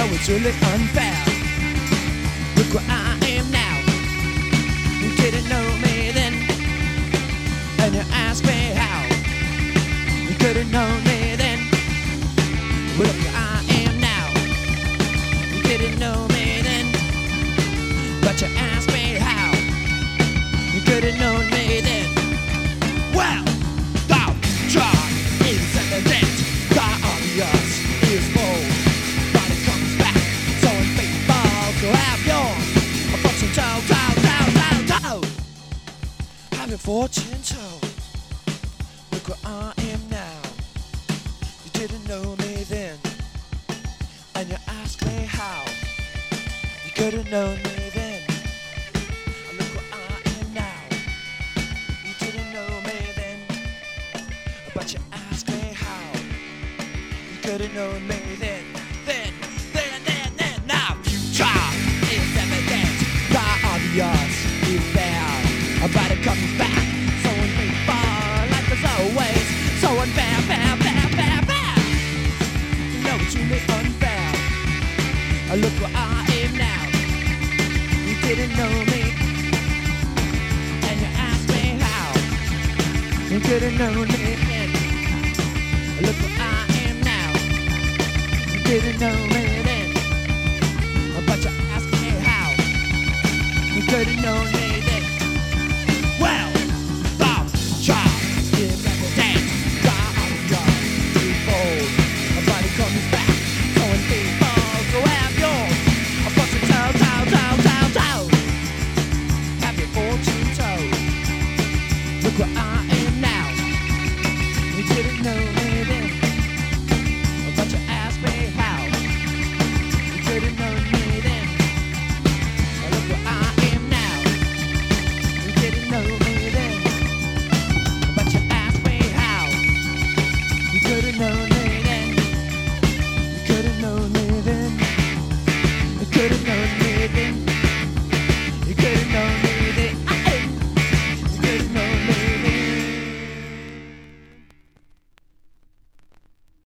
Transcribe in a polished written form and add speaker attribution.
Speaker 1: No, it's really unfair. Look where I am now. You didn't know me then, and you ask me how. You could've known me then. But look where I am now. You didn't know me then, but you ask me how. You could've known me then. Well, the future is evident. The obvious is bold, but it comes back so unfaithful to have your fortune told. Have your fortune told. Look where I am now. You didn't know me then, and you ask me how. You could've known me then. Look where I am now. You didn't know me then, but you ask me how. You could've known me then. Now future is evident. The obvious is there, but it comes back so unfaithful. Life is always so unfair, fair. No, it's really unfair. Look where I am now. You didn't know me, and you asked me how. You could've known me then. Look where I am now. You didn't know me then, but you asked me how. You could've known me